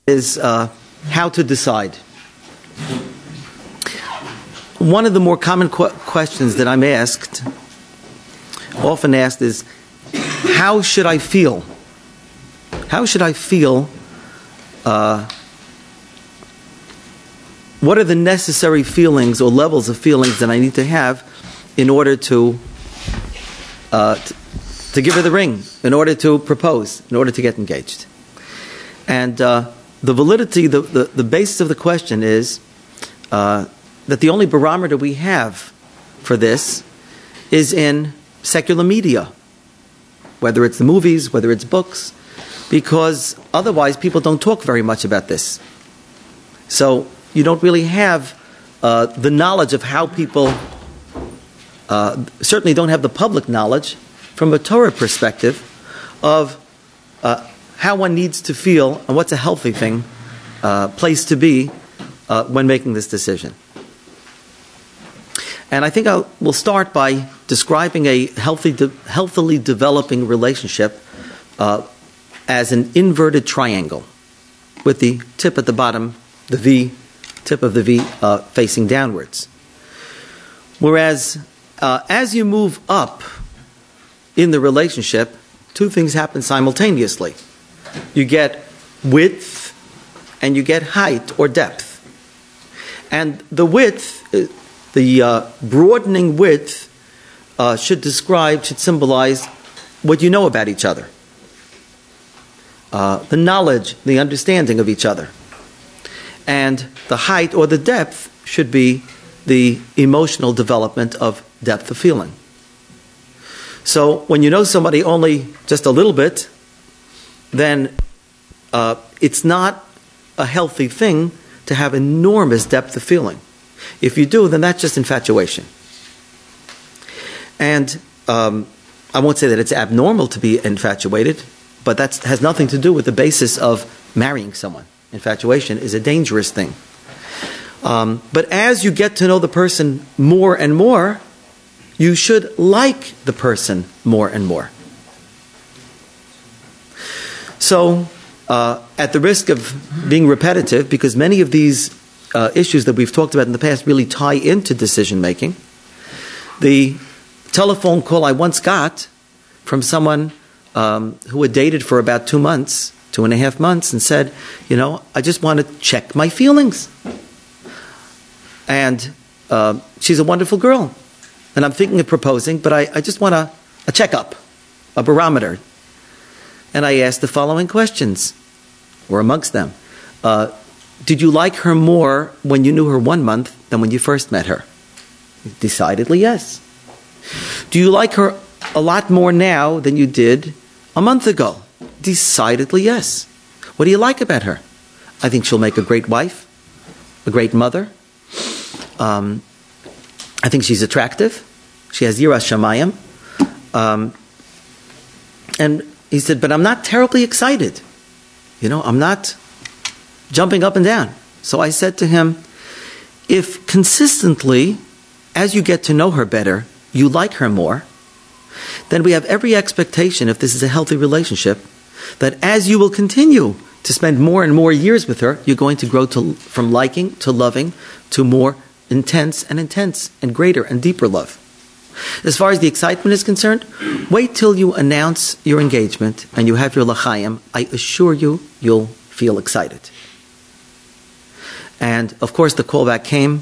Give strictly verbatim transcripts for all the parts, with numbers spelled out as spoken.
is uh, how to decide. One of the more common qu- questions that I'm asked, often asked, is how should I feel? How should I feel? Uh, what are the necessary feelings or levels of feelings that I need to have in order to uh, t- to give her the ring, in order to propose, in order to get engaged? And uh, the validity, the, the, the basis of the question is uh, that the only barometer we have for this is in secular media, whether it's the movies, whether it's books, because otherwise people don't talk very much about this. So you don't really have uh, the knowledge of how people, uh, certainly don't have the public knowledge from a Torah perspective of uh, how one needs to feel and what's a healthy thing, uh, place to be uh, when making this decision. And I think I will start by describing a healthy, de- healthily developing relationship uh, as an inverted triangle, with the tip at the bottom, the V, tip of the V uh, facing downwards. Whereas uh, as you move up in the relationship, two things happen simultaneously. You get width and you get height or depth. And the width, the uh, broadening width uh, should describe, should symbolize what you know about each other. Uh, the knowledge, the understanding of each other. And the height or the depth should be the emotional development of depth of feeling. So when you know somebody only just a little bit, then uh, it's not a healthy thing to have enormous depth of feeling. If you do, then that's just infatuation. And um, I won't say that it's abnormal to be infatuated, but that has nothing to do with the basis of marrying someone. Infatuation is a dangerous thing. Um, but as you get to know the person more and more, you should like the person more and more. So, uh, at the risk of being repetitive, because many of these uh, issues that we've talked about in the past really tie into decision making, the telephone call I once got from someone um, who had dated for about two months, two and a half months, and said, you know, I just want to check my feelings. And uh, she's a wonderful girl. And I'm thinking of proposing, but I, I just want a, a checkup, a barometer. And I asked the following questions, or amongst them. Uh, did you like her more when you knew her one month than when you first met her? Decidedly yes. Do you like her a lot more now than you did a month ago? Decidedly yes. What do you like about her? I think she'll make a great wife, a great mother. Um, I think she's attractive. She has yiras shamayim. Um, and he said, but I'm not terribly excited. You know, I'm not jumping up and down. So I said to him, if consistently, as you get to know her better, you like her more, then we have every expectation, if this is a healthy relationship, that as you will continue to spend more and more years with her, you're going to grow to, from liking to loving to more intense and intense and greater and deeper love. As far as the excitement is concerned, wait till you announce your engagement and you have your l'chaim. I assure you, you'll feel excited. And of course the callback came,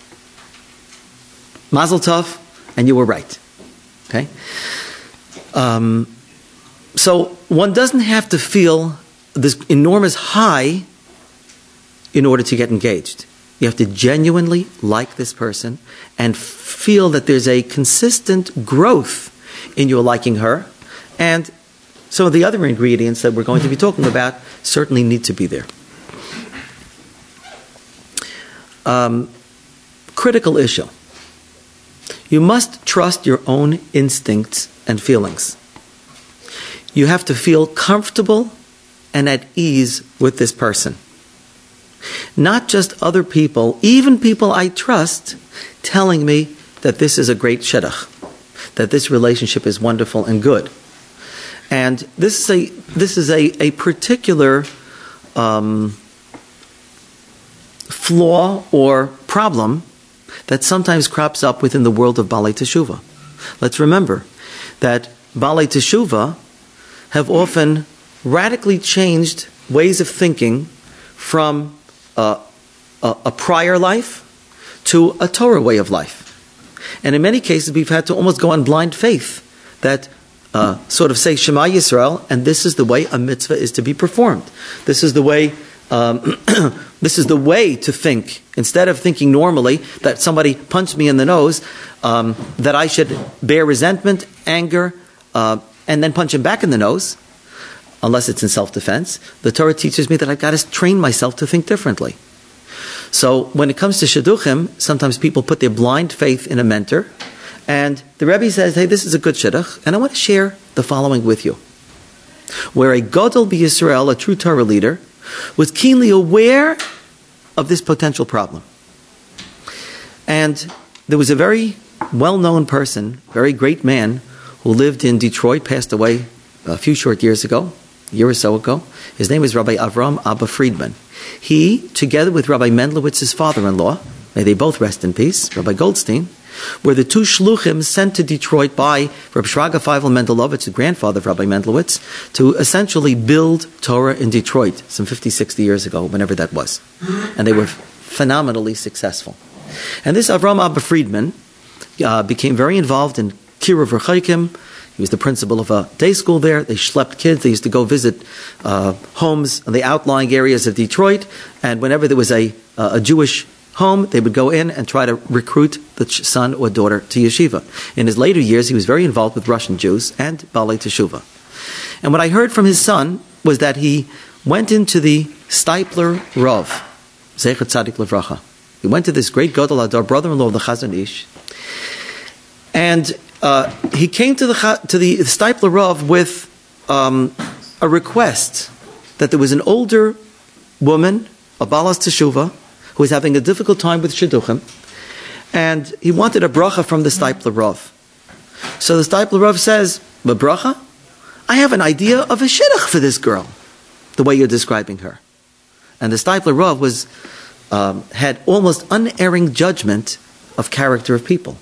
Mazel tov, and you were right. Okay? Um, so one doesn't have to feel this enormous high in order to get engaged. You have to genuinely like this person and feel that there's a consistent growth in your liking her. And some of the other ingredients that we're going to be talking about certainly need to be there. Um, critical issue. You must trust your own instincts and feelings. You have to feel comfortable and at ease with this person. Not just other people, even people I trust, telling me that this is a great shidduch, that this relationship is wonderful and good. And this is a this is a, a particular um, flaw or problem that sometimes crops up within the world of Balei Teshuvah. Let's remember that Balei Teshuvah have often radically changed ways of thinking from uh, a, a prior life to a Torah way of life. And in many cases, we've had to almost go on blind faith that uh, sort of say Shema Yisrael, and this is the way a mitzvah is to be performed. This is the way. Um, this is the way to think. Instead of thinking normally that somebody punched me in the nose, um, that I should bear resentment, anger, uh, and then punch him back in the nose, unless it's in self-defense. The Torah teaches me that I've got to train myself to think differently. So when it comes to shidduchim, sometimes people put their blind faith in a mentor, and the Rebbe says, hey, this is a good shidduch, and I want to share the following with you. Where a Gadol b'Yisrael, a true Torah leader, was keenly aware of this potential problem. And there was a very well-known person, very great man, who lived in Detroit, passed away a few short years ago, a year or so ago. His name is Rabbi Avram Abba Friedman. He, together with Rabbi Mendlowitz's father-in-law, may they both rest in peace, Rabbi Goldstein, were the two shluchim sent to Detroit by Rabbi Shraga Feivel Mendelovitz, the grandfather of Rabbi Mendelowitz, to essentially build Torah in Detroit some fifty, sixty years ago, whenever that was. And they were phenomenally successful. And this Avram Abba Friedman uh, became very involved in Kiruv Rechaikim. He was the principal of a day school there. They schlepped kids. They used to go visit uh, homes in the outlying areas of Detroit. And whenever there was a, uh, a Jewish home, they would go in and try to recruit the son or daughter to yeshiva. In his later years, he was very involved with Russian Jews and Balei Teshuvah. And what I heard from his son was that he went into the Steipler Rav, Zecher Tzadik Levracha. He went to this great Gadol Hador, brother-in-law of the Chazon Ish, and uh, he came to the to the Steipler Rav with um, a request that there was an older woman, a Balas Teshuvah, who was having a difficult time with shidduchim, and he wanted a bracha from the Steipler Rav. So the Steipler Rav says, "But bracha? I have an idea of a shidduch for this girl, the way you're describing her." And the Steipler Rav was um, had almost unerring judgment of character of people.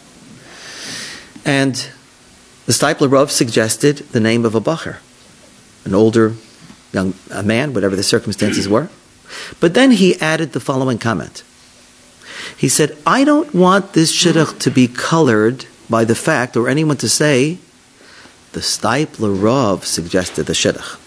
And the Steipler Rav suggested the name of a bacher, an older young a man, whatever the circumstances were. But then he added the following comment. He said, I don't want this shidduch to be colored by the fact, or anyone to say, the Steipler Rav suggested the shidduch.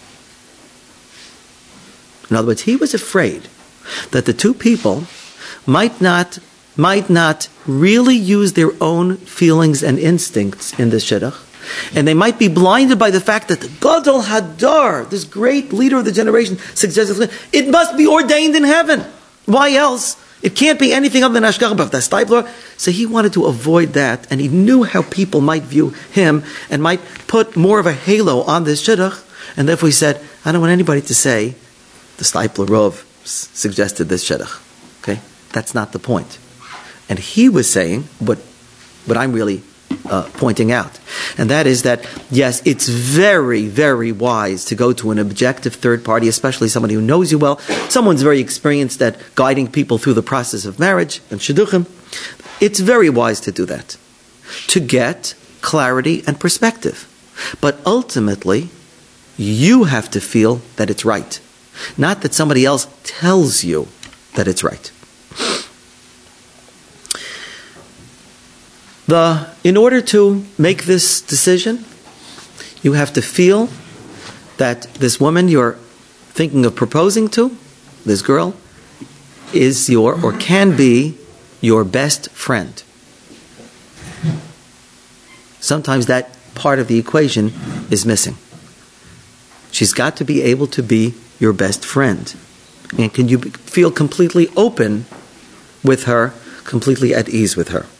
In other words, he was afraid that the two people might not might not really use their own feelings and instincts in this shidduch, and they might be blinded by the fact that the Gadol Hador, this great leader of the generation, suggested it must be ordained in heaven. Why else? It can't be anything other than Ashgacha B'Av. That's Steipler. So he wanted to avoid that, and he knew how people might view him and might put more of a halo on this shidduch, and therefore he said, I don't want anybody to say the Steipler Rav suggested this shidduch. Okay? That's not the point. And he was saying what, what I'm really uh, pointing out. And that is that, yes, it's very, very wise to go to an objective third party, especially somebody who knows you well. Someone's very experienced at guiding people through the process of marriage and shidduchim. It's very wise to do that, to get clarity and perspective. But ultimately, you have to feel that it's right. Not that somebody else tells you that it's right. The, in order to make this decision, you have to feel that this woman you're thinking of proposing to, this girl, is your, or can be, your best friend. Sometimes that part of the equation is missing. She's got to be able to be your best friend. And can you feel completely open with her, completely at ease with her?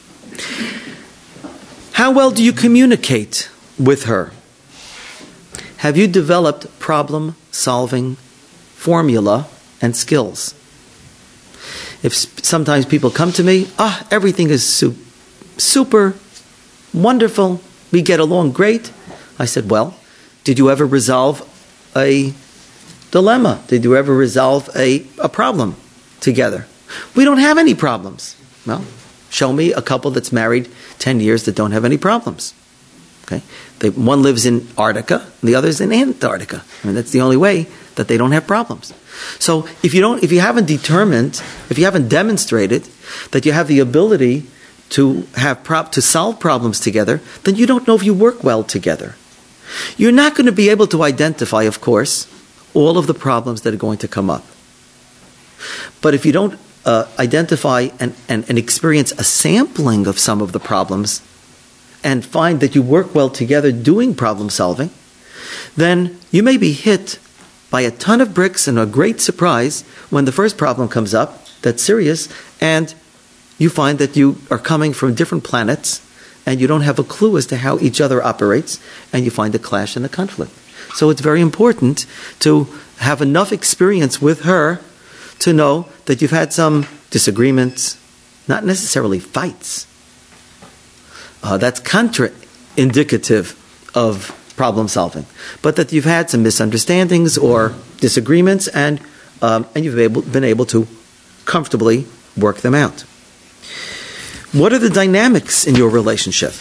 How well do you communicate with her? Have you developed problem-solving formula and skills? If sometimes people come to me, ah, everything is su- super, wonderful, we get along great. I said, well, did you ever resolve a dilemma? Did you ever resolve a, a problem? together. We don't have any problems. Well, show me a couple that's married ten years that don't have any problems. Okay, they, one lives in Antarctica and the other is in Antarctica. I mean, that's the only way that they don't have problems. So if you don't, if you haven't determined, if you haven't demonstrated that you have the ability to have prop to solve problems together, then you don't know if you work well together. You're not going to be able to identify, of course, all of the problems that are going to come up. But if you don't uh, identify and, and, and experience a sampling of some of the problems and find that you work well together doing problem solving, then you may be hit by a ton of bricks and a great surprise when the first problem comes up that's serious, and you find that you are coming from different planets and you don't have a clue as to how each other operates, and you find a clash and a conflict. So it's very important to have enough experience with her to know that you've had some disagreements, not necessarily fights. Uh, that's contra-indicative of problem solving, but that you've had some misunderstandings or disagreements, and um, and you've able, been able to comfortably work them out. What are the dynamics in your relationship?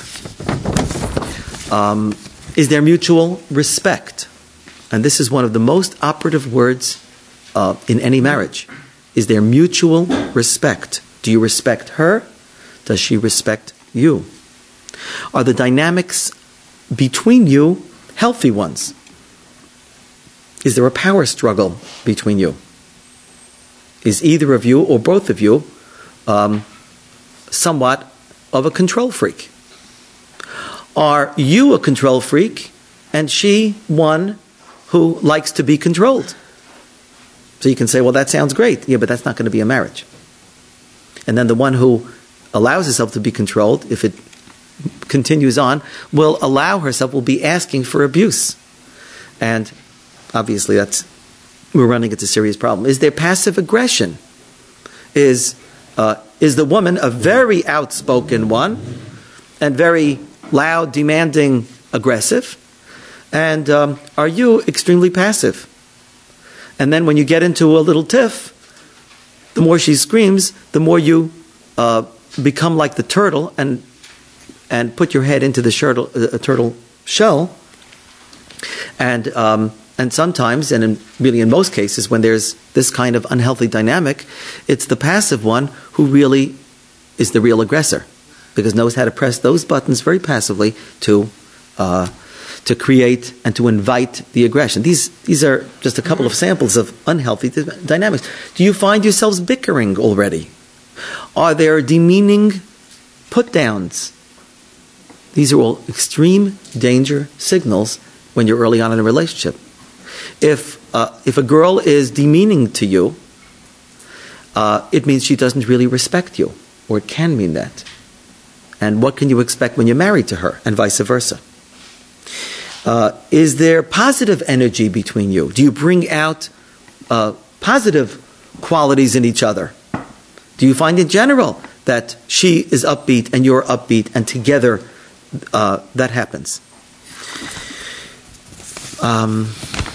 Um, is there mutual respect? And this is one of the most operative words uh, in any marriage. Is there mutual respect? Do you respect her? Does she respect you? Are the dynamics between you healthy ones? Is there a power struggle between you? Is either of you or both of you um, somewhat of a control freak? Are you a control freak and she one who likes to be controlled? So you can say, well, that sounds great. Yeah, but that's not going to be a marriage. And then the one who allows herself to be controlled, if it continues on, will allow herself, will be asking for abuse. And obviously that's, we're running into a serious problem. Is there passive aggression? Is uh, is the woman a very outspoken one and very loud, demanding, aggressive? And um, are you extremely passive? And then when you get into a little tiff, the more she screams, the more you uh, become like the turtle and and put your head into the turtle, uh, turtle shell. And um, and sometimes, and in, really in most cases, when there's this kind of unhealthy dynamic, it's the passive one who really is the real aggressor, because knows how to press those buttons very passively to uh, to create and to invite the aggression. These these are just a couple of samples of unhealthy d- dynamics. Do you find yourselves bickering already? Are there demeaning put-downs? These are all extreme danger signals when you're early on in a relationship. If uh, if a girl is demeaning to you, uh, it means she doesn't really respect you, or it can mean that. And what can you expect when you're married to her, and vice versa? Uh, is there positive energy between you? Do you bring out uh, positive qualities in each other? Do you find in general that she is upbeat and you're upbeat, and together uh, that happens? Um,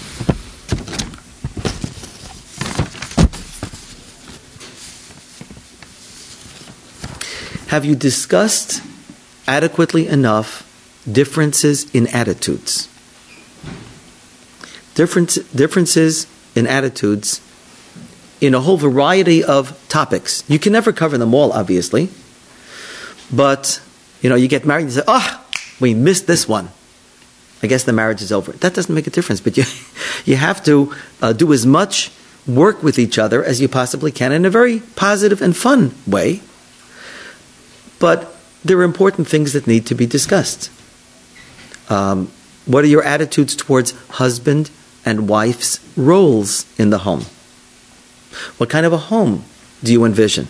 have you discussed adequately enough differences in attitudes? Difference, differences in attitudes in a whole variety of topics. You can never cover them all, obviously. But, you know, you get married and you say, oh, we missed this one. I guess the marriage is over. That doesn't make a difference, but you you have to uh, do as much work with each other as you possibly can in a very positive and fun way. But there are important things that need to be discussed. Um, what are your attitudes towards husband and wife's roles in the home? What kind of a home do you envision?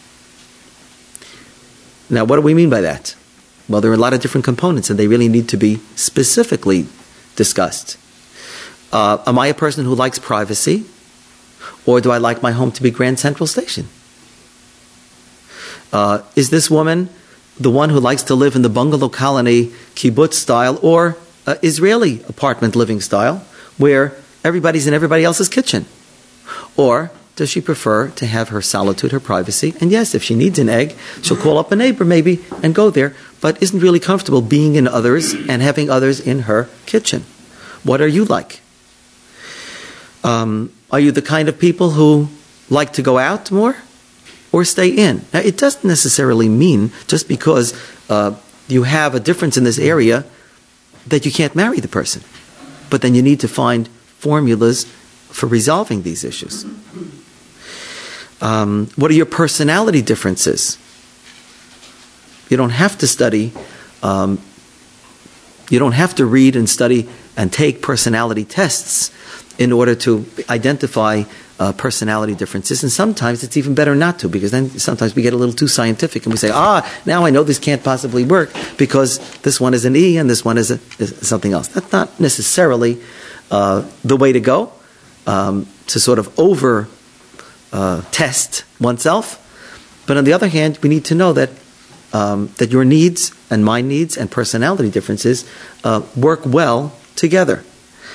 Now, what do we mean by that? Well, there are a lot of different components, and they really need to be specifically discussed. Uh, am I a person who likes privacy, or do I like my home to be Grand Central Station? Uh, is this woman the one who likes to live in the bungalow colony, kibbutz style, or uh, Israeli apartment living style, where everybody's in everybody else's kitchen? Or does she prefer to have her solitude, her privacy? And yes, if she needs an egg, she'll call up a neighbor maybe and go there, but isn't really comfortable being in others and having others in her kitchen. What are you like? Um, are you the kind of people who like to go out more or stay in? Now, it doesn't necessarily mean just because uh, you have a difference in this area that you can't marry the person. But then you need to find formulas for resolving these issues. Um, what are your personality differences? You don't have to study, um, you don't have to read and study and take personality tests in order to identify uh, personality differences. And sometimes it's even better not to, because then sometimes we get a little too scientific and we say, ah, now I know this can't possibly work because this one is an E and this one is, a, is something else. That's not necessarily uh, the way to go, um, to sort of over uh, test oneself. But on the other hand, we need to know that um, that your needs and my needs and personality differences uh, work well together.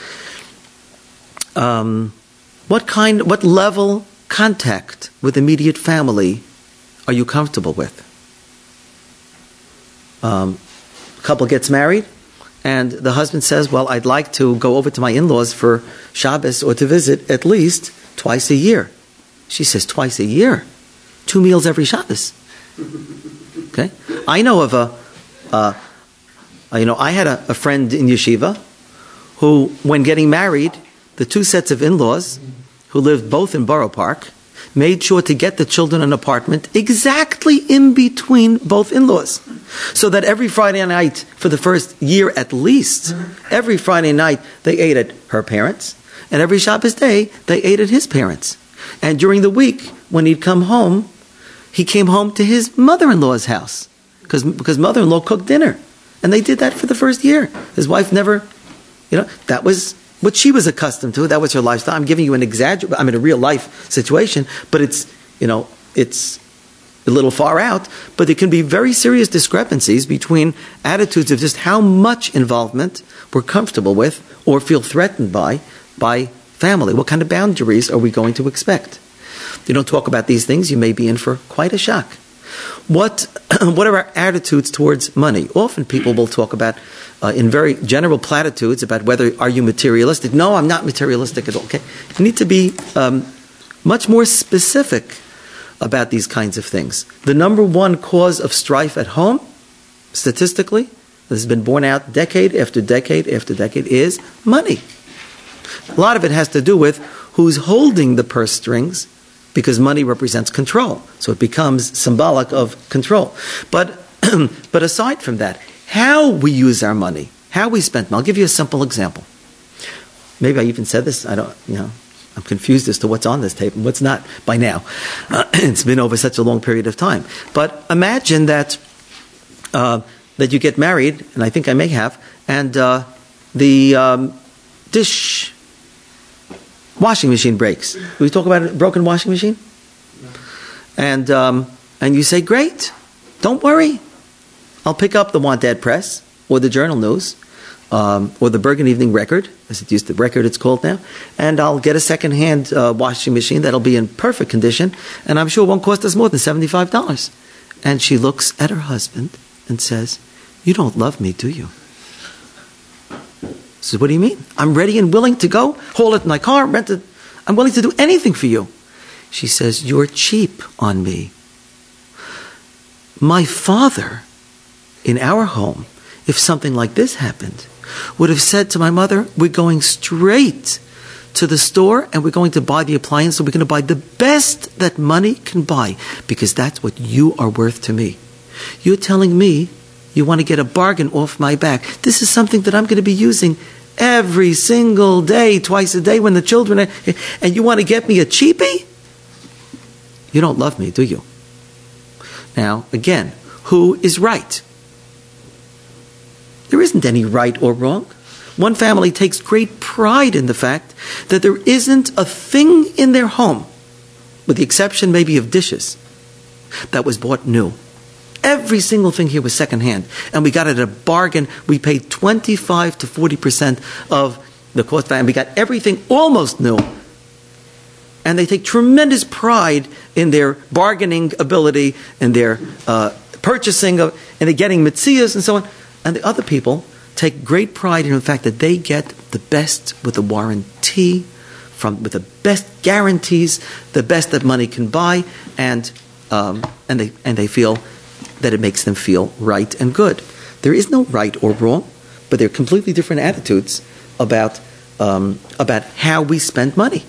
Um, what kind, what level contact with immediate family are you comfortable with? Um, a couple gets married, and the husband says, well, I'd like to go over to my in-laws for Shabbos or to visit at least twice a year. She says, twice a year? Two meals every Shabbos. Okay? I know of a, uh, you know, I had a, a friend in yeshiva who, when getting married, the two sets of in-laws, who lived both in Borough Park, made sure to get the children an apartment exactly in between both in-laws. So that every Friday night, for the first year at least, every Friday night they ate at her parents', and every Shabbos day they ate at his parents'. And during the week, when he'd come home, he came home to his mother-in-law's house, because because mother-in-law cooked dinner. And they did that for the first year. His wife never, you know, that was what she was accustomed to. That was her lifestyle. I'm giving you an exagger, I mean, a real life situation, but it's, you know, it's a little far out. But there can be very serious discrepancies between attitudes of just how much involvement we're comfortable with or feel threatened by, by family. What kind of boundaries are we going to expect? If you don't talk about these things, you may be in for quite a shock. What, what are our attitudes towards money? Often people will talk about, uh, in very general platitudes, about whether are you materialistic. No, I'm not materialistic at all. Okay, you need to be um, much more specific about these kinds of things. The number one cause of strife at home, statistically, this has been borne out decade after decade after decade, is money. A lot of it has to do with who's holding the purse strings, because money represents control. So it becomes symbolic of control. But but aside from that, how we use our money, how we spend money. I'll give you a simple example. Maybe I even said this. I don't, you know, I'm confused as to what's on this tape and what's not by now. Uh, it's been over such a long period of time. But imagine that uh, that you get married, and I think I may have, and uh, the um, dish washing machine breaks. We talk about a broken washing machine? No. And um, and you say, great, don't worry. I'll pick up the Want Dad Press, or the Journal News, um, or the Bergen Evening Record, as it used to, Record it's called now, and I'll get a second-hand uh, washing machine that'll be in perfect condition, and I'm sure it won't cost us more than seventy-five dollars. And she looks at her husband and says, you don't love me, do you? So what do you mean? I'm ready and willing to go, haul it in my car, rent it. I'm willing to do anything for you. She says, you're cheap on me. My father, in our home, if something like this happened, would have said to my mother, we're going straight to the store and we're going to buy the appliance, and we're going to buy the best that money can buy, because that's what you are worth to me. You're telling me you want to get a bargain off my back. This is something that I'm going to be using every single day, twice a day when the children are, and you want to get me a cheapie? You don't love me, do you? Now, again, who is right? There isn't any right or wrong. One family takes great pride in the fact that there isn't a thing in their home, with the exception maybe of dishes, that was bought new. Every single thing here was secondhand, and we got it at a bargain. We paid twenty-five to forty percent of the cost, and we got everything almost new and they take tremendous pride in their bargaining ability and their uh, purchasing of, and they're getting mitzias and so on. And the other people take great pride in the fact that they get the best with the warranty, from with the best guarantees, the best that money can buy, and um, and they and they feel that it makes them feel right and good. There is no right or wrong, but there are completely different attitudes about um, about how we spend money.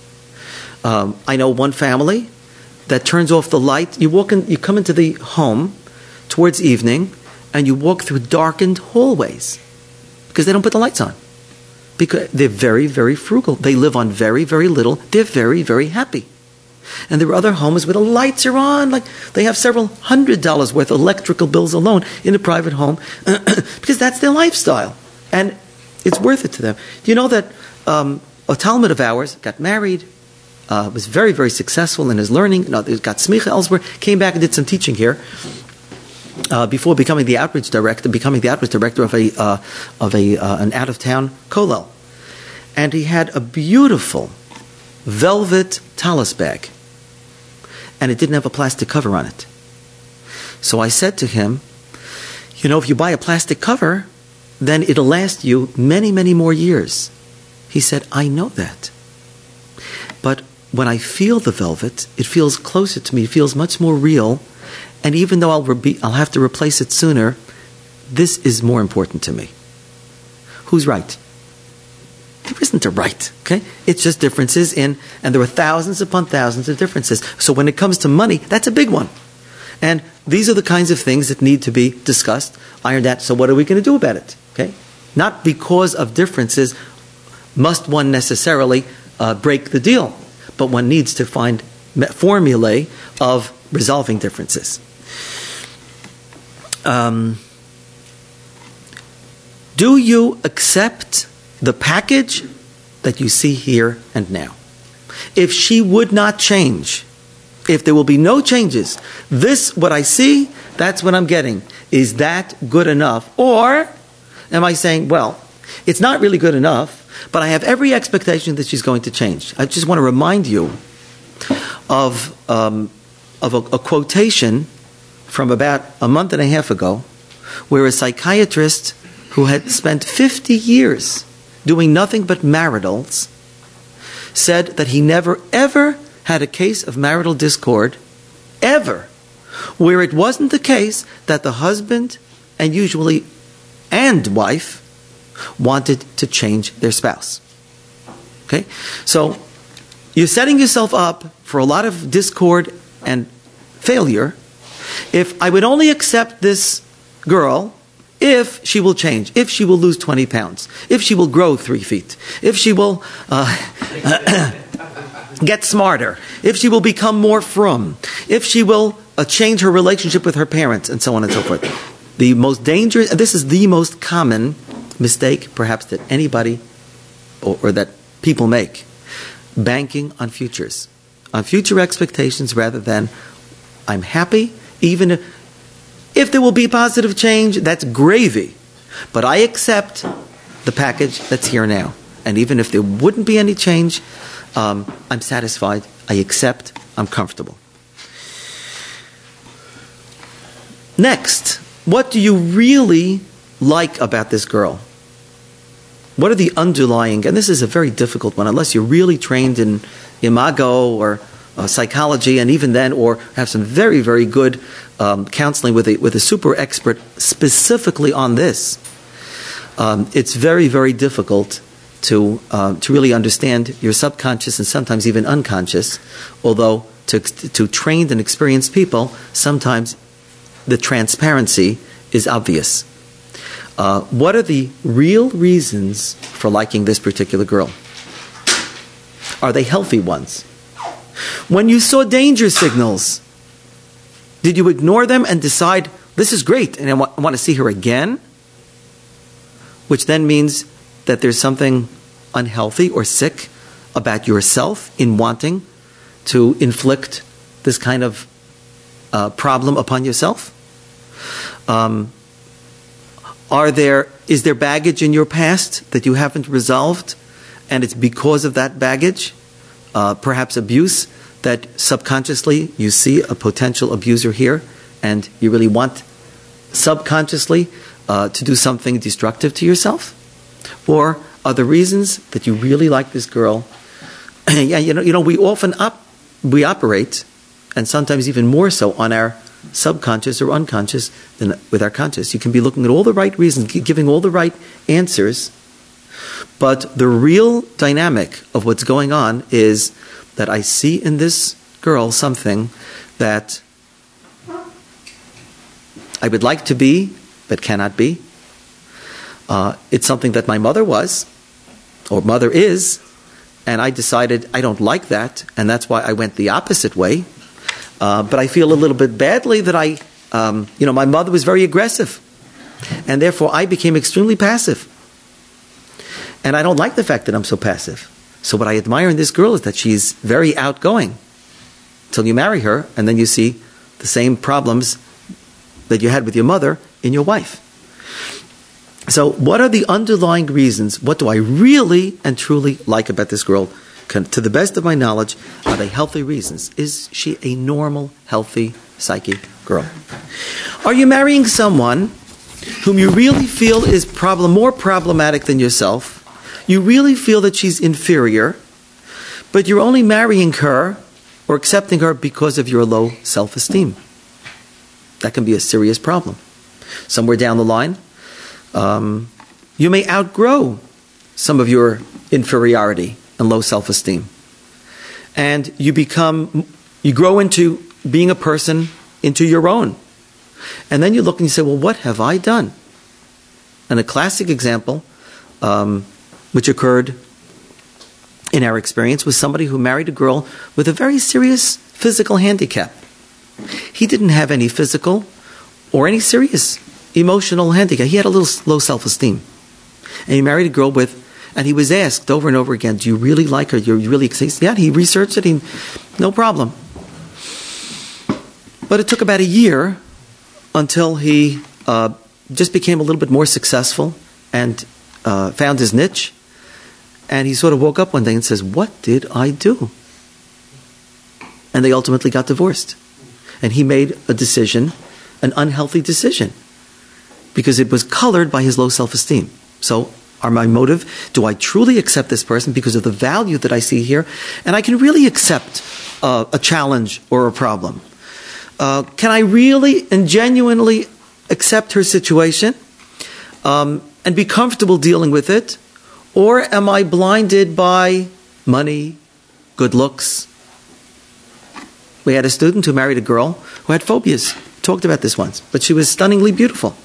Um, I know one family that turns off the light. You walk in, you come into the home towards evening, and you walk through darkened hallways because they don't put the lights on. Because they're very, very frugal. They live on very, very little. They're very, very happy. And there are other homes where the lights are on. Like they have several hundred dollars worth of electrical bills alone in a private home because that's their lifestyle. And it's worth it to them. Do you know that um, a Talmud of ours got married, uh, was very, very successful in his learning, no, got smicha elsewhere, came back and did some teaching here. Uh, before becoming the outreach director, becoming the outreach director of a uh, of a uh, an out of town kollel, and he had a beautiful velvet tallis bag, and it didn't have a plastic cover on it. So I said to him, "You know, if you buy a plastic cover, then it'll last you many, many more years." He said, "I know that, but when I feel the velvet, it feels closer to me. It feels much more real." And even though I'll, re- I'll have to replace it sooner, this is more important to me. Who's right? There isn't a right, okay? It's just differences in, and there are thousands upon thousands of differences. So when it comes to money, that's a big one. And these are the kinds of things that need to be discussed, ironed out. So what are we going to do about it, okay? Not because of differences must one necessarily uh, break the deal, but one needs to find formulae of resolving differences. Um, do you accept the package that you see here and now? If she would not change, if there will be no changes, this, what I see, that's what I'm getting. Is that good enough? Or am I saying, well, it's not really good enough, but I have every expectation that she's going to change? I just want to remind you of, um, of a, a quotation from about a month and a half ago, where a psychiatrist who had spent fifty years doing nothing but maritals said that he never ever had a case of marital discord, ever, where it wasn't the case that the husband and usually and wife wanted to change their spouse. Okay? So you're setting yourself up for a lot of discord and failure. If I would only accept this girl if she will change, if she will lose twenty pounds, if she will grow three feet, if she will uh, get smarter, if she will become more frum, if she will uh, change her relationship with her parents, and so on and so forth. The most dangerous, and this is the most common mistake perhaps that anybody or, or that people make, banking on futures, on future expectations rather than I'm happy, even if, if there will be positive change, that's gravy. But I accept the package that's here now. And even if there wouldn't be any change, um, I'm satisfied, I accept, I'm comfortable. Next, what do you really like about this girl? What are the underlying, and this is a very difficult one, unless you're really trained in imago or uh, psychology, and even then, or have some very, very good um, counseling with a, with a super expert specifically on this. Um, it's very, very difficult to uh, to really understand your subconscious and sometimes even unconscious, although to, to trained and experienced people, sometimes the transparency is obvious. Uh, what are the real reasons for liking this particular girl? Are they healthy ones? When you saw danger signals, did you ignore them and decide, this is great, and I want, I want to see her again? Which then means that there's something unhealthy or sick about yourself in wanting to inflict this kind of uh, problem upon yourself. Um, are there, is there baggage in your past that you haven't resolved, and it's because of that baggage uh, perhaps abuse, that subconsciously you see a potential abuser here, and you really want subconsciously uh, to do something destructive to yourself? Or are the reasons that you really like this girl? yeah, you know, you know, we often op- we operate, and sometimes even more so, on our subconscious or unconscious than with our conscious. You can be looking at all the right reasons, giving all the right answers, but the real dynamic of what's going on is that I see in this girl something that I would like to be, but cannot be. Uh, it's something that my mother was, or mother is, and I decided I don't like that, and that's why I went the opposite way. Uh, but I feel a little bit badly that I, um, you know, my mother was very aggressive, and therefore I became extremely passive. And I don't like the fact that I'm so passive. So what I admire in this girl is that she's very outgoing till you marry her, and then you see the same problems that you had with your mother in your wife. So what are the underlying reasons? What do I really and truly like about this girl? Can, to the best of my knowledge, are they healthy reasons? Is she a normal, healthy, psychic girl? Are you marrying someone whom you really feel is problem more problematic than yourself? You really feel that she's inferior, but you're only marrying her or accepting her because of your low self-esteem. That can be a serious problem. Somewhere down the line, um, you may outgrow some of your inferiority and low self-esteem. And you become, you grow into being a person into your own. And then you look and you say, well, what have I done? And a classic example, um, which occurred in our experience, was somebody who married a girl with a very serious physical handicap. He didn't have any physical or any serious emotional handicap. He had a little low self-esteem. And he married a girl with, and he was asked over and over again, do you really like her? Do you really excited? Yeah, he researched it, he, no problem. But it took about a year until he uh, just became a little bit more successful and uh, found his niche. And he sort of woke up one day and says, what did I do? And they ultimately got divorced. And he made a decision, an unhealthy decision, because it was colored by his low self-esteem. So, are my motive, do I truly accept this person because of the value that I see here? And I can really accept uh, a challenge or a problem. Uh, can I really and genuinely accept her situation um, and be comfortable dealing with it? Or am I blinded by money, good looks? We had a student who married a girl who had phobias. Talked about this once. But she was stunningly beautiful.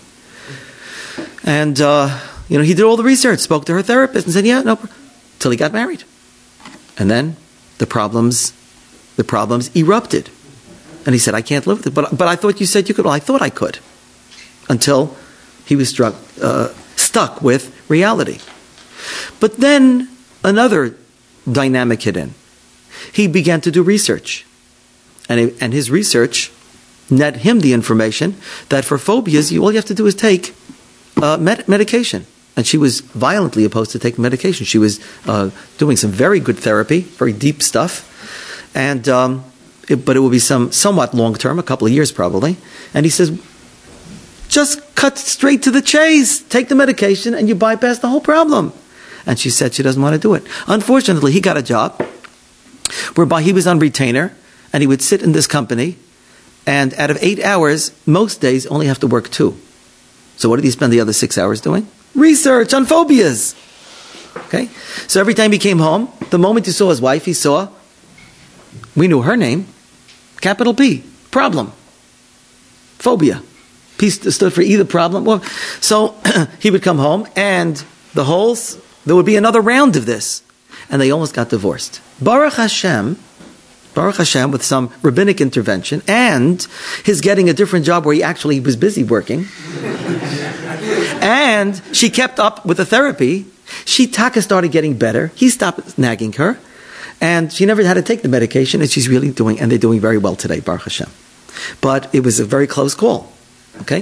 And, uh, you know, he did all the research, spoke to her therapist and said, yeah, no, till he got married. And then the problems, the problems erupted. And he said, I can't live with it. But, but I thought you said you could. Well, I thought I could. Until he was struck, uh, stuck with reality. But then another dynamic hit in. He began to do research. And, he, and his research net him the information that for phobias, you, all you have to do is take uh, med- medication. And she was violently opposed to taking medication. She was uh, doing some very good therapy, very deep stuff. And um, it, but it will be some somewhat long-term, a couple of years probably. And he says, just cut straight to the chase. Take the medication and you bypass the whole problem. And she said she doesn't want to do it. Unfortunately, he got a job whereby he was on retainer and he would sit in this company and out of eight hours, most days only have to work two. So what did he spend the other six hours doing? Research on phobias. Okay? So every time he came home, the moment he saw his wife, he saw, we knew her name, capital P, problem. Phobia. P stood for either problem or... So he would come home and the whole... There would be another round of this. And they almost got divorced. Baruch Hashem, Baruch Hashem, with some rabbinic intervention, and his getting a different job where he actually was busy working, and she kept up with the therapy, she taka started getting better, he stopped nagging her, and she never had to take the medication, and she's really doing, and they're doing very well today, Baruch Hashem. But it was a very close call. Okay?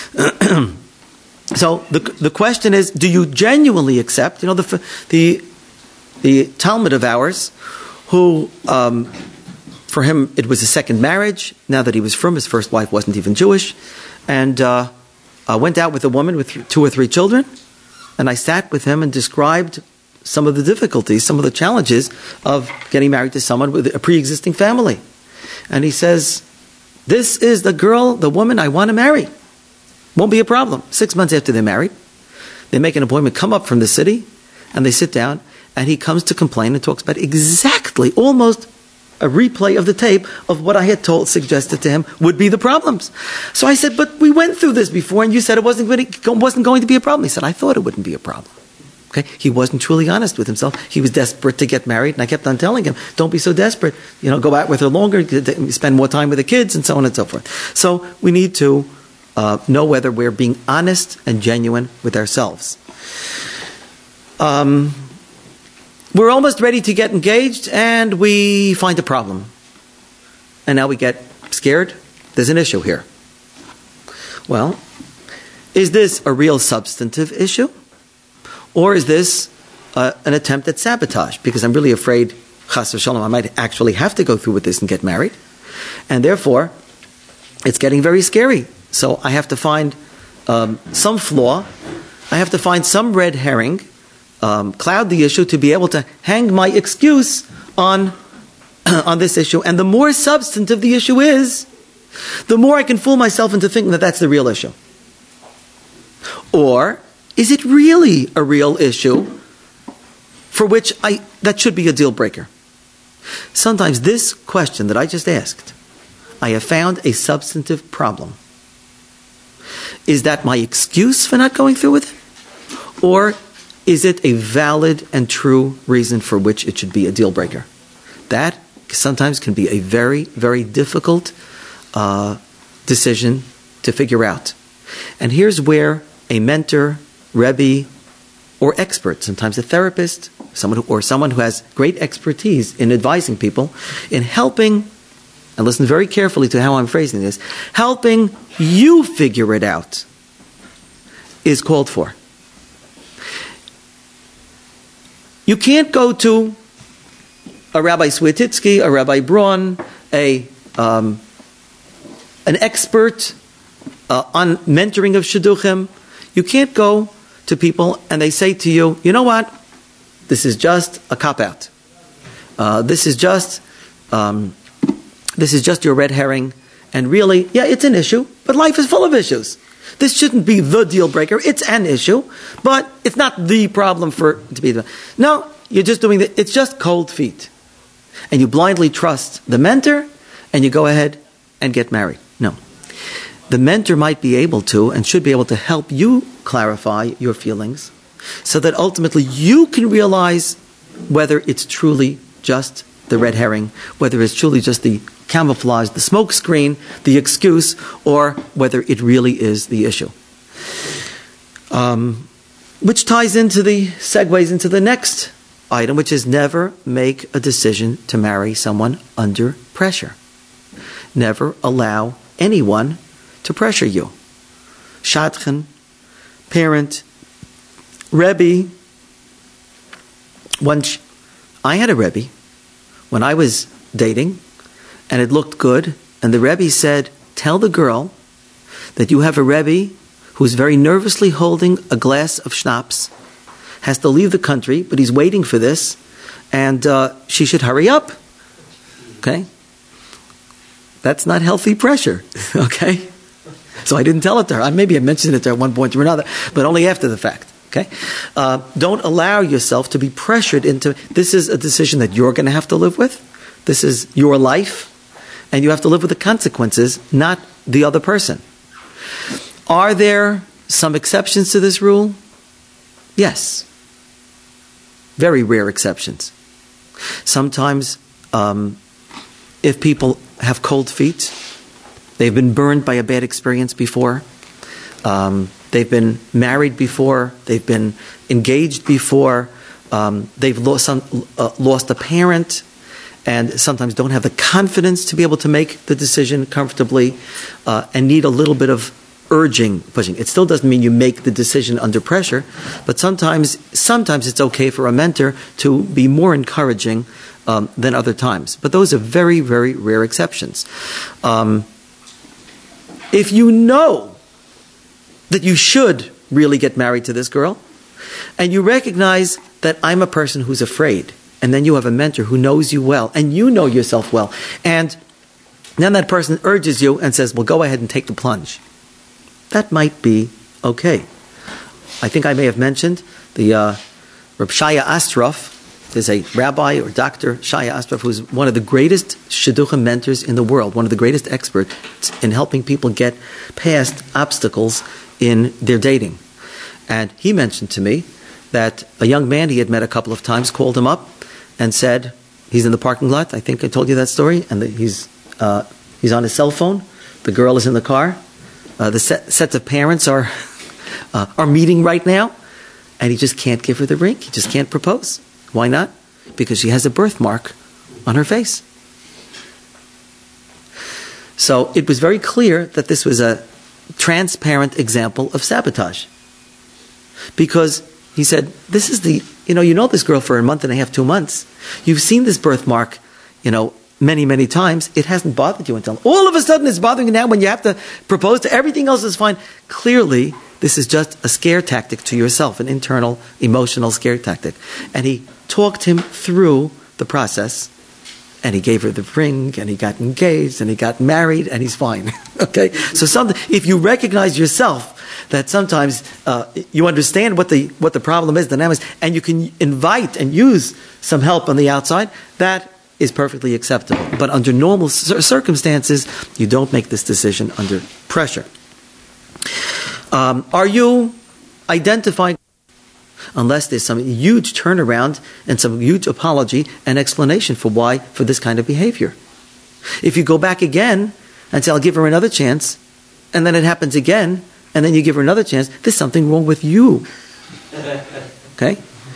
So the the question is, do you genuinely accept, you know, the the the Talmud of ours, who, um, for him, it was a second marriage. Now that he was from, his first wife wasn't even Jewish. And uh, uh, went out with a woman with th- two or three children. And I sat with him and described some of the difficulties, some of the challenges of getting married to someone with a pre-existing family. And he says, this is the girl, the woman I want to marry. Won't be a problem. Six months after they're married, they make an appointment, come up from the city, and they sit down, and he comes to complain and talks about exactly, almost a replay of the tape of what I had told, suggested to him would be the problems. So I said, but we went through this before, and you said it wasn't going to, wasn't going to be a problem. He said, I thought it wouldn't be a problem. Okay, he wasn't truly honest with himself. He was desperate to get married, and I kept on telling him, don't be so desperate. You know, go out with her longer, spend more time with the kids, and so on and so forth. So we need to uh, know whether we're being honest and genuine with ourselves. Um, we're almost ready to get engaged, and we find a problem. And now we get scared. There's an issue here. Well, is this a real substantive issue? Or is this uh, an attempt at sabotage? Because I'm really afraid, chas v'shalom, I might actually have to go through with this and get married. And therefore, it's getting very scary. So I have to find um, some flaw. I have to find some red herring, um, cloud the issue to be able to hang my excuse on, on this issue. And the more substantive the issue is, the more I can fool myself into thinking that that's the real issue. Or is it really a real issue for which I that should be a deal breaker? Sometimes this question that I just asked, I have found a substantive problem. Is that my excuse for not going through with it? Or is it a valid and true reason for which it should be a deal breaker? That sometimes can be a very, very difficult uh, decision to figure out. And here's where a mentor, Rebbe, or expert, sometimes a therapist, someone who, or someone who has great expertise in advising people, in helping, and listen very carefully to how I'm phrasing this, helping you figure it out, is called for. You can't go to a Rabbi Swiatitsky, a Rabbi Braun, a um, an expert uh, on mentoring of shidduchim. You can't go to people and they say to you, you know what? This is just a cop-out. Uh, this is just um, this is just your red herring. And really, yeah, it's an issue, but life is full of issues. This shouldn't be the deal breaker. It's an issue, but it's not the problem for it to be the. No, you're just doing the, it's just cold feet. And you blindly trust the mentor and you go ahead and get married. No. The mentor might be able to and should be able to help you clarify your feelings so that ultimately you can realize whether it's truly just the red herring, whether it's truly just the camouflage, the smoke screen, the excuse, or whether it really is the issue. Um, which ties into the, segues into the next item, which is never make a decision to marry someone under pressure. Never allow anyone to pressure you. Shadchan, parent, Rebbe. Once I had a Rebbe when I was dating, and it looked good, and the Rebbe said, tell the girl that you have a Rebbe who's very nervously holding a glass of schnapps, has to leave the country, but he's waiting for this, and uh, she should hurry up. Okay? That's not healthy pressure. Okay? So I didn't tell it to her. Maybe I mentioned it to her at one point or another, but only after the fact. Okay? Uh, don't allow yourself to be pressured into, this is a decision that you're going to have to live with. This is your life. And you have to live with the consequences, not the other person. Are there some exceptions to this rule? Yes. Very rare exceptions. Sometimes, um, if people have cold feet, they've been burned by a bad experience before, um, they've been married before, they've been engaged before, um, they've lost, some, uh, lost a parent, and sometimes don't have the confidence to be able to make the decision comfortably, uh, and need a little bit of urging, pushing. It still doesn't mean you make the decision under pressure, but sometimes, sometimes it's okay for a mentor to be more encouraging um, than other times. But those are very, very rare exceptions. Um, if you know that you should really get married to this girl, and you recognize that I'm a person who's afraid, and then you have a mentor who knows you well, and you know yourself well, and then that person urges you and says, well, go ahead and take the plunge. That might be okay. I think I may have mentioned the uh, Reb Shaya Astrof. There's a rabbi or Doctor Shaya Astrof who's one of the greatest shidduchim mentors in the world, one of the greatest experts in helping people get past obstacles in their dating. And he mentioned to me that a young man he had met a couple of times called him up and said, he's in the parking lot, I think I told you that story, and the, he's uh, he's on his cell phone, the girl is in the car, uh, the set, sets of parents are uh, are meeting right now, and he just can't give her the ring, he just can't propose. Why not? Because she has a birthmark on her face. So it was very clear that this was a transparent example of sabotage. Because he said, this is the, you know, you know this girl for a month and a half, two months. You've seen this birthmark, you know, many, many times. It hasn't bothered you until all of a sudden it's bothering you now when you have to propose to everything else is fine. Clearly, this is just a scare tactic to yourself, an internal, emotional scare tactic. And he talked him through the process, and he gave her the ring, and he got engaged, and he got married, and he's fine. Okay? So something, if you recognize yourself that sometimes uh, you understand what the what the problem is, the dynamics, and you can invite and use some help on the outside, that is perfectly acceptable. But under normal circumstances, you don't make this decision under pressure. Um, are you identifying, unless there's some huge turnaround and some huge apology and explanation for why, for this kind of behavior? If you go back again and say, I'll give her another chance, and then it happens again, and then you give her another chance, there's something wrong with you. Okay?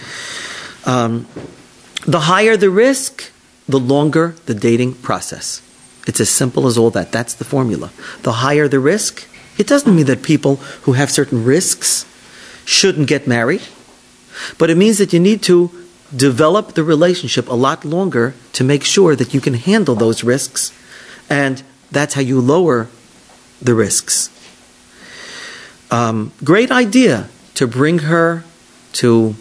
Um, the higher the risk, the longer the dating process. It's as simple as all that. That's the formula. The higher the risk, it doesn't mean that people who have certain risks shouldn't get married, but it means that you need to develop the relationship a lot longer to make sure that you can handle those risks, and that's how you lower the risks. Um, great idea to bring her to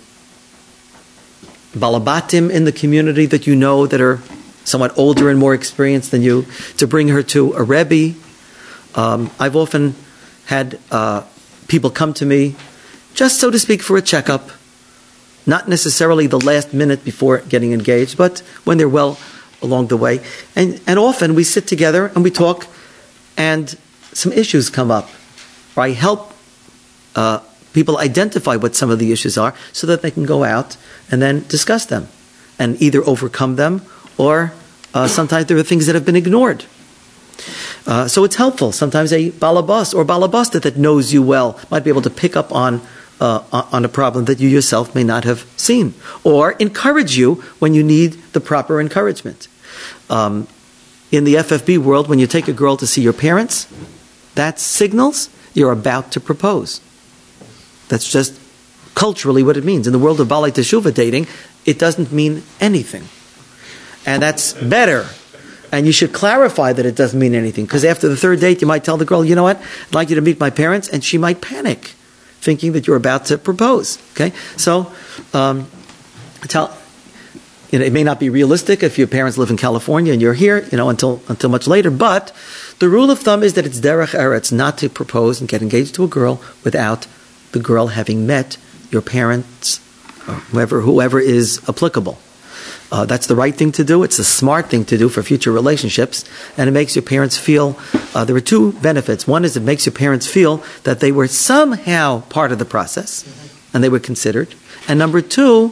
balabatim in the community that you know that are somewhat older and more experienced than you, to bring her to a rebbe. Um, I've often had uh, people come to me just, so to speak, for a checkup, not necessarily the last minute before getting engaged, but when they're well along the way. And, and often we sit together and we talk, and some issues come up, or I help uh, people identify what some of the issues are so that they can go out and then discuss them and either overcome them, or uh, sometimes there are things that have been ignored. Uh, so it's helpful. Sometimes a balabas or balabasta that knows you well might be able to pick up on uh, on a problem that you yourself may not have seen, or encourage you when you need the proper encouragement. Um, in the F F B world, when you take a girl to see your parents, that signals you're about to propose. That's just culturally what it means. In the world of Balei Teshuvah dating, it doesn't mean anything. And that's better. And you should clarify that it doesn't mean anything. Because after the third date, you might tell the girl, you know what, I'd like you to meet my parents. And she might panic, thinking that you're about to propose. Okay? So, um, tell, you know, it may not be realistic if your parents live in California and you're here, you know, until until much later. But the rule of thumb is that it's derech eretz not to propose and get engaged to a girl without the girl having met your parents, or whoever, whoever is applicable. Uh, that's the right thing to do. It's a smart thing to do for future relationships. And it makes your parents feel, uh, there are two benefits. One is it makes your parents feel that they were somehow part of the process and they were considered. And number two,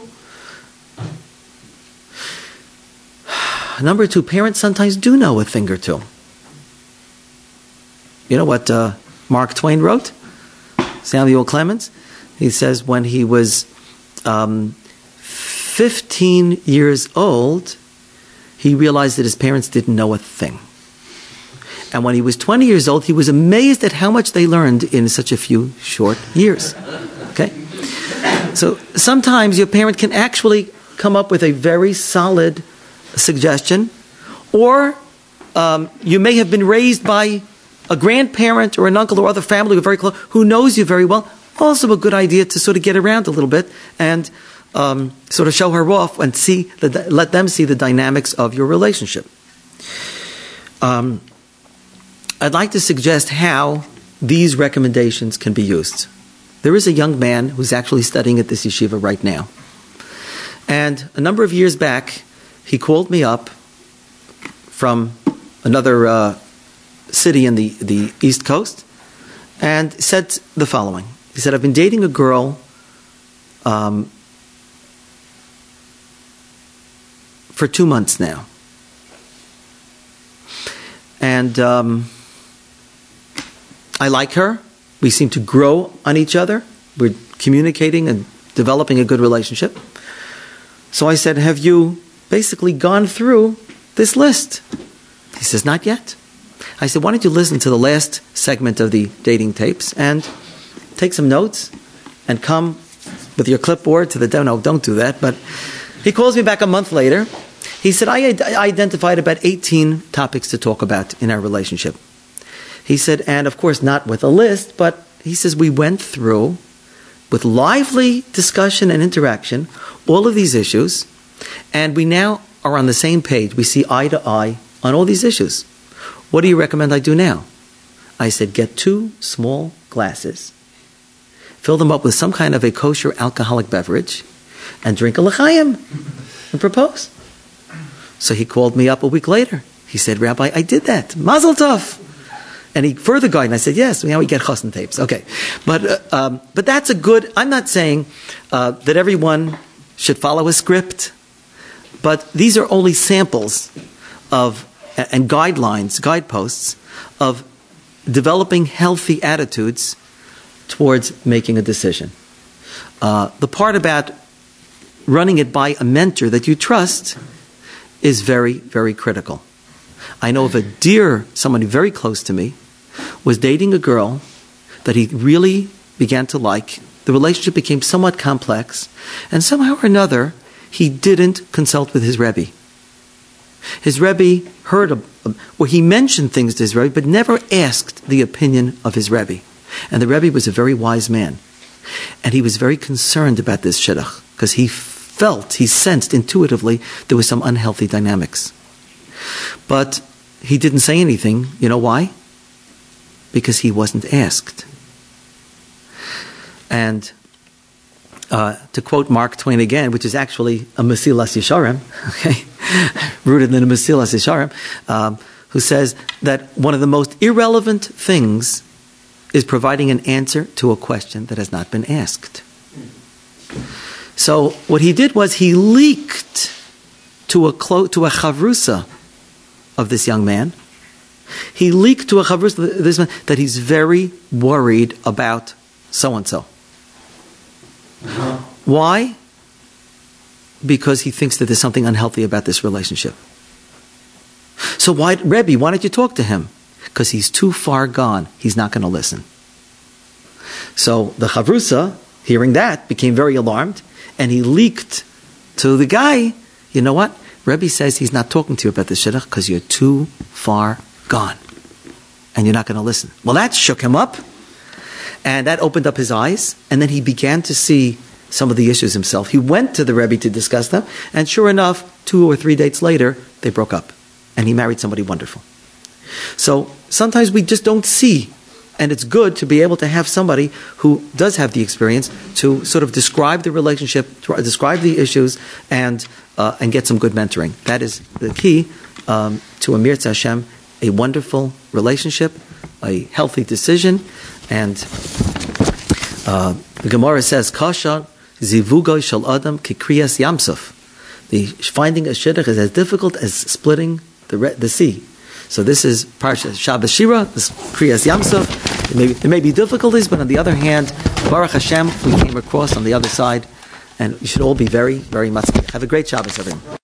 number two, parents sometimes do know a thing or two. You know what uh, Mark Twain wrote? Samuel Clemens? He says when he was um, fifteen years old, he realized that his parents didn't know a thing. And when he was twenty years old, he was amazed at how much they learned in such a few short years. Okay? So sometimes your parent can actually come up with a very solid suggestion, or um, you may have been raised by a grandparent or an uncle or other family who are very close, who knows you very well. Also a good idea to sort of get around a little bit and um, sort of show her off and see the, let them see the dynamics of your relationship. Um, I'd like to suggest how these recommendations can be used. There is a young man who's actually studying at this yeshiva right now. And a number of years back, he called me up from another uh, city in the, the East Coast and said the following. He said, I've been dating a girl um, for two months now. And um, I like her. We seem to grow on each other. We're communicating and developing a good relationship. So I said, have you basically gone through this list? He says, not yet. I said, why don't you listen to the last segment of the dating tapes and take some notes and come with your clipboard to the demo. No, don't do that. But he calls me back a month later. He said, I, I identified about eighteen topics to talk about in our relationship. He said, and of course not with a list, but he says we went through, with lively discussion and interaction, all of these issues, and we now are on the same page. We see eye to eye on all these issues. What do you recommend I do now? I said, get two small glasses, fill them up with some kind of a kosher alcoholic beverage, and drink a l'chaim and propose. So he called me up a week later. He said, Rabbi, I did that. Mazel tov. And he further guided, and I said, yes, now we get chassan tapes. Okay. But uh, um, but that's a good, I'm not saying uh, that everyone should follow a script, but these are only samples of, and guidelines, guideposts, of developing healthy attitudes towards making a decision. Uh, the part about running it by a mentor that you trust is very, very critical. I know of a dear, someone very close to me, was dating a girl that he really began to like. The relationship became somewhat complex, and somehow or another, he didn't consult with his Rebbe. His Rebbe heard, a, or he mentioned things to his Rebbe, but never asked the opinion of his Rebbe. And the Rebbe was a very wise man. And he was very concerned about this shidduch, because he felt, he sensed intuitively there was some unhealthy dynamics. But he didn't say anything. You know why? Because he wasn't asked. And uh, to quote Mark Twain again, which is actually a Mesilas Yesharim, okay, rooted in a Mesilas Yesharim, um, who says that one of the most irrelevant things is providing an answer to a question that has not been asked. So what he did was he leaked to a clo- to a chavrusa of this young man. He leaked to a chavrusa this man that he's very worried about so and so. Why? Because he thinks that there's something unhealthy about this relationship. So why, Rebbe, why don't you talk to him? Because he's too far gone. He's not going to listen. So the chavrusa, hearing that, became very alarmed, and he leaked to the guy, you know what? Rebbe says he's not talking to you about the shidduch because you're too far gone. And you're not going to listen. Well, that shook him up. And that opened up his eyes. And then he began to see some of the issues himself. He went to the Rebbe to discuss them. And sure enough, two or three dates later, they broke up. And he married somebody wonderful. So sometimes we just don't see. And it's good to be able to have somebody who does have the experience to sort of describe the relationship, describe the issues, and uh, and get some good mentoring. That is the key um, to Amir Hashem, a wonderful relationship, a healthy decision. And uh, the Gemara says, Kasha zivugo shel adam kikriyas yamsuf. The finding a shidduch is as difficult as splitting the re- the sea. So this is Parsha Shabbos Shira, this Kriyas Yamsuf. It may, there may be difficulties, but on the other hand, Baruch Hashem, we came across on the other side, and we should all be very, very much. Have a great Shabbos, everyone.